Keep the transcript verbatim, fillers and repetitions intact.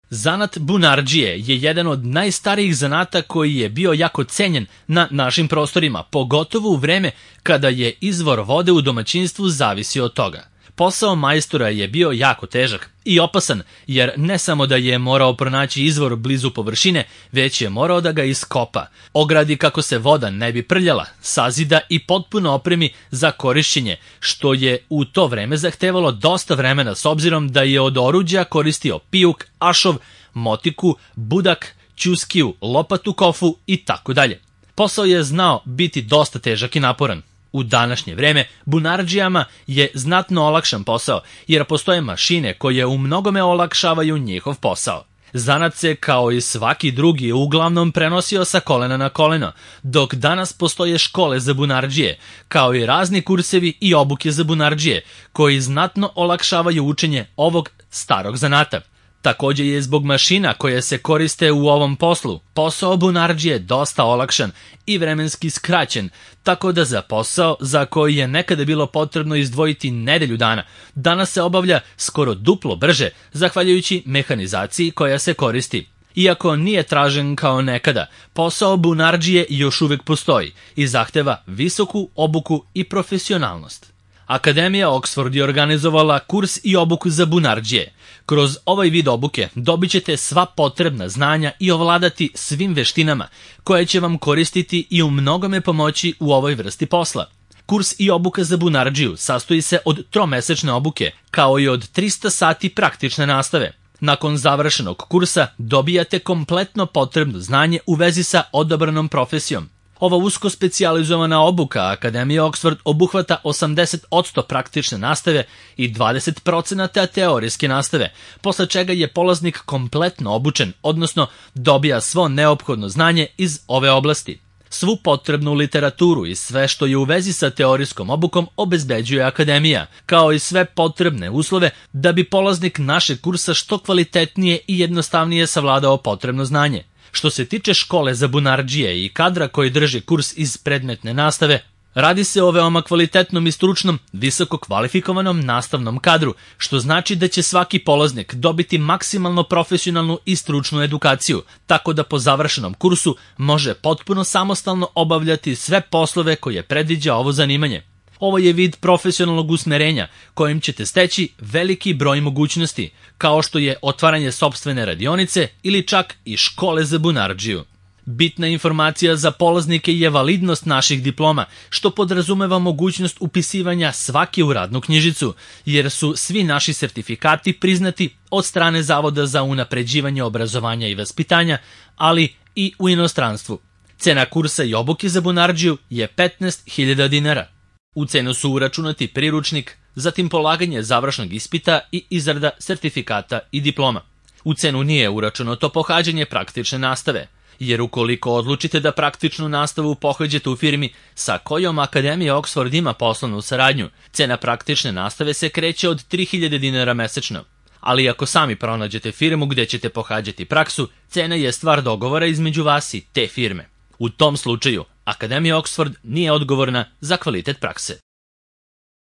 Zanat bunardžije je jedan od najstarijih zanata koji je bio jako cenjen na našim prostorima, pogotovo u vreme kada je izvor vode u domaćinstvu zavisio od toga. Posao majstora je bio jako težak i opasan, jer ne samo da je morao pronaći izvor blizu površine, već je morao da ga iskopa, ogradi kako se voda ne bi prljala, sazida i potpuno opremi za korišćenje, što je u to vreme zahtevalo dosta vremena s obzirom da je od oruđa koristio pijuk, ašov, motiku, budak, ćuskiju, lopatu, kofu i tako dalje. Posao je znao biti dosta težak i naporan. U današnje vreme bunardžijama je znatno olakšan posao, jer postoje mašine koje u mnogome olakšavaju njihov posao. Zanat se, kao i svaki drugi, uglavnom prenosio sa kolena na koleno, dok danas postoje škole za bunardžije, kao i razni kursevi i obuke za bunardžije, koji znatno olakšavaju učenje ovog starog zanata. Takođe je zbog mašina koje se koriste u ovom poslu, posao bunardžije dosta olakšan i vremenski skraćen, tako da za posao za koji je nekada bilo potrebno izdvojiti nedelju dana, danas se obavlja skoro duplo brže, zahvaljujući mehanizaciji koja se koristi. Iako nije tražen kao nekada, posao bunardžije još uvek postoji i zahteva visoku obuku i profesionalnost. Akademija Oxford je organizovala kurs i obuku za bunardžije. Kroz ovaj vid obuke dobit ćete sva potrebna znanja i ovladati svim veštinama, koje će vam koristiti i u mnogome pomoći u ovoj vrsti posla. Kurs i obuka za bunardžiju sastoji se od tromesečne obuke, kao i od trista sati praktične nastave. Nakon završenog kursa dobijate kompletno potrebno znanje u vezi sa odabranom profesijom. Ova usko specijalizovana obuka Akademije Oxford obuhvata osamdeset posto praktične nastave i dvadeset posto teorijske nastave, posle čega je polaznik kompletno obučen, odnosno dobija svo neophodno znanje iz ove oblasti. Svu potrebnu literaturu i sve što je u vezi sa teorijskom obukom obezbeđuje Akademija, kao i sve potrebne uslove da bi polaznik našeg kursa što kvalitetnije i jednostavnije savladao potrebno znanje. Što se tiče škole za bunardžije i kadra koji drži kurs iz predmetne nastave, radi se o veoma kvalitetnom i stručnom, visoko kvalifikovanom nastavnom kadru, što znači da će svaki polaznik dobiti maksimalno profesionalnu i stručnu edukaciju, tako da po završenom kursu može potpuno samostalno obavljati sve poslove koje predviđa ovo zanimanje. Ovo je vid profesionalnog usmerenja kojim ćete steći veliki broj mogućnosti, kao što je otvaranje sopstvene radionice ili čak i škole za bunardžiju. Bitna informacija za polaznike je validnost naših diploma, što podrazumeva mogućnost upisivanja svake u radnu knjižicu, jer su svi naši sertifikati priznati od strane Zavoda za unapređivanje obrazovanja i vaspitanja, ali i u inostranstvu. Cena kursa i obuke za bunardžiju je petnaest hiljada dinara. U cenu su uračunati priručnik, zatim polaganje završnog ispita i izrada sertifikata i diploma. U cenu nije uračunato pohađanje praktične nastave, jer ukoliko odlučite da praktičnu nastavu pohađate u firmi sa kojom Akademija Oxford ima poslovnu saradnju, cena praktične nastave se kreće od tri hiljade dinara mesečno. Ali ako sami pronađete firmu gde ćete pohađati praksu, cena je stvar dogovora između vas i te firme. U tom slučaju, Akademija Oxford nije odgovorna za kvalitet prakse.